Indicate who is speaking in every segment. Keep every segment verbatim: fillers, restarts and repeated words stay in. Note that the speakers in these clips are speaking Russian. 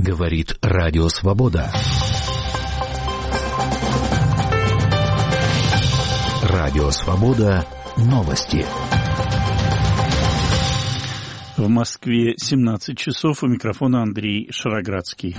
Speaker 1: Говорит Радио Свобода. Радио Свобода. Новости.
Speaker 2: В Москве семнадцать часов. У микрофона Андрей Шароградский.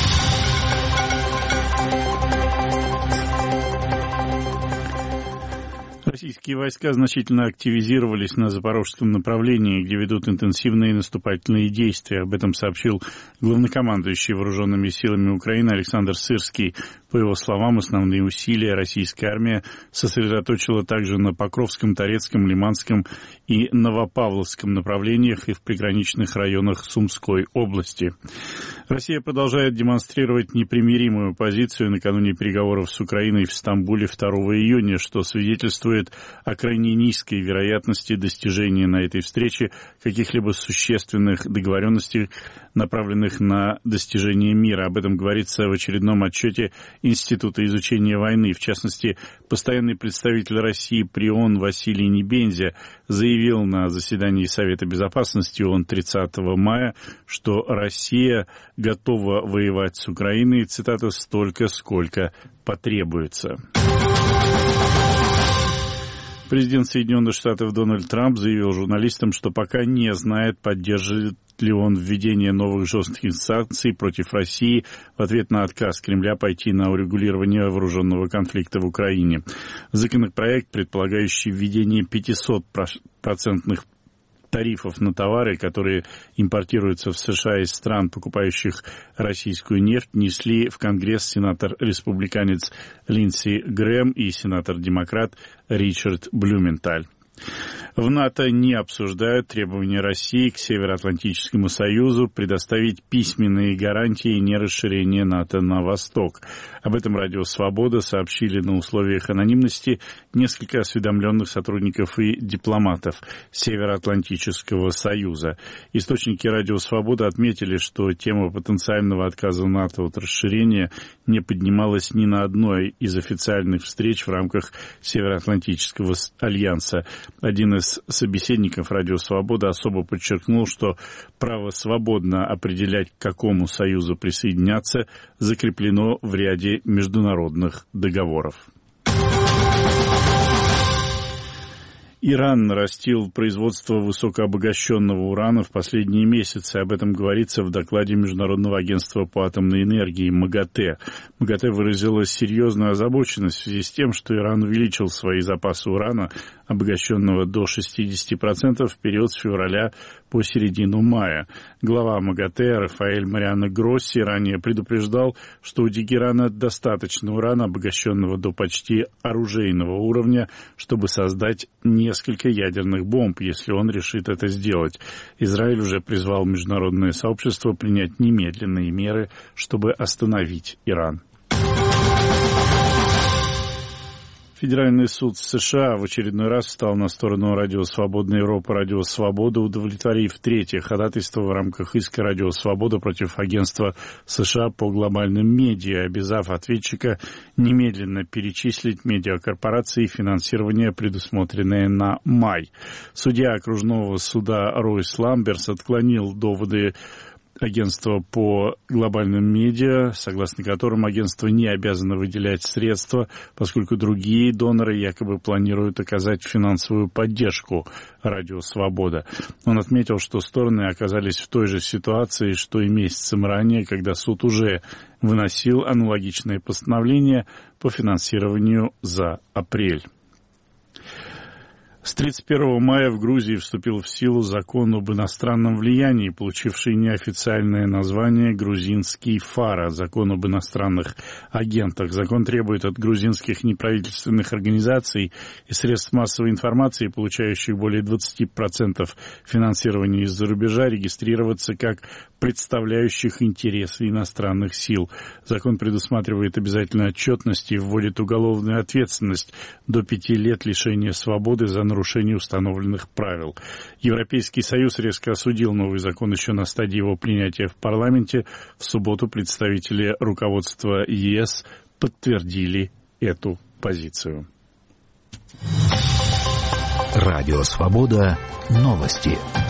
Speaker 2: Российские войска значительно активизировались на запорожском направлении, где ведут интенсивные наступательные действия. Об этом сообщил главнокомандующий вооруженными силами Украины Александр Сырский. По его словам, основные усилия российская армия сосредоточила также на Покровском, Торецком, Лиманском и Новопавловском направлениях и в приграничных районах Сумской области. Россия продолжает демонстрировать непримиримую позицию накануне переговоров с Украиной в Стамбуле второго июня, что свидетельствует о крайне низкой вероятности достижения на этой встрече каких-либо существенных договоренностей, направленных на достижение мира. Об этом говорится в очередном отчете Института изучения войны. В частности, постоянный представитель России при ООН Василий Небензя заявил на заседании Совета Безопасности ООН тридцатого мая, что Россия готова воевать с Украиной, цитата, «столько, сколько потребуется». Президент Соединенных Штатов Дональд Трамп заявил журналистам, что пока не знает, поддержит ли он введение новых жестких санкций против России в ответ на отказ Кремля пойти на урегулирование вооруженного конфликта в Украине. Законопроект, предполагающий введение пятьсот процентных тарифов на товары, которые импортируются в США из стран, покупающих российскую нефть, несли в Конгресс сенатор-республиканец Линдси Грэм и сенатор-демократ Ричард Блюменталь. В НАТО не обсуждают требования России к Североатлантическому Союзу предоставить письменные гарантии нерасширения НАТО на восток. Об этом Радио Свобода сообщили на условиях анонимности несколько осведомленных сотрудников и дипломатов Североатлантического Союза. Источники Радио Свобода отметили, что тема потенциального отказа НАТО от расширения не поднималась ни на одной из официальных встреч в рамках Североатлантического альянса. Один из собеседников Радио Свобода особо подчеркнул, что право свободно определять, к какому союзу присоединяться, закреплено в ряде международных договоров. Иран нарастил производство высокообогащенного урана в последние месяцы. Об этом говорится в докладе Международного агентства по атомной энергии МАГАТЭ. МАГАТЭ выразила серьезную озабоченность в связи с тем, что Иран увеличил свои запасы урана, обогащенного до шестьдесят процентов в период с февраля по середину мая. Глава МАГАТЭ Рафаэль Мариано Гросси ранее предупреждал, что у Тегерана достаточно урана, обогащенного до почти оружейного уровня, чтобы создать несколько ядерных бомб, если он решит это сделать. Израиль уже призвал международное сообщество принять немедленные меры, чтобы остановить Иран. Федеральный суд США в очередной раз встал на сторону Радио Свобода Европа, Радио Свобода, удовлетворив третье ходатайство в рамках иска Радио Свобода против агентства США по глобальным медиа, обязав ответчика немедленно перечислить медиакорпорации финансирование, предусмотренное на май. Судья окружного суда Ройс Ламберс отклонил доводы агентства по глобальным медиа, согласно которым агентство не обязано выделять средства, поскольку другие доноры якобы планируют оказать финансовую поддержку Радио Свобода. Он отметил, что стороны оказались в той же ситуации, что и месяцем ранее, когда суд уже выносил аналогичное постановление по финансированию за апрель. С тридцать первого мая в Грузии вступил в силу закон об иностранном влиянии, получивший неофициальное название «Грузинский ФАРА» – закон об иностранных агентах. Закон требует от грузинских неправительственных организаций и средств массовой информации, получающих более двадцать процентов финансирования из-за рубежа, регистрироваться как представляющих интересы иностранных сил. Закон предусматривает обязательную отчетность и вводит уголовную ответственность до пяти лет лишения свободы за нарушение установленных правил. Европейский Союз резко осудил новый закон еще на стадии его принятия в парламенте. В субботу представители руководства ЕС подтвердили эту позицию.
Speaker 1: Радио Свобода. Новости.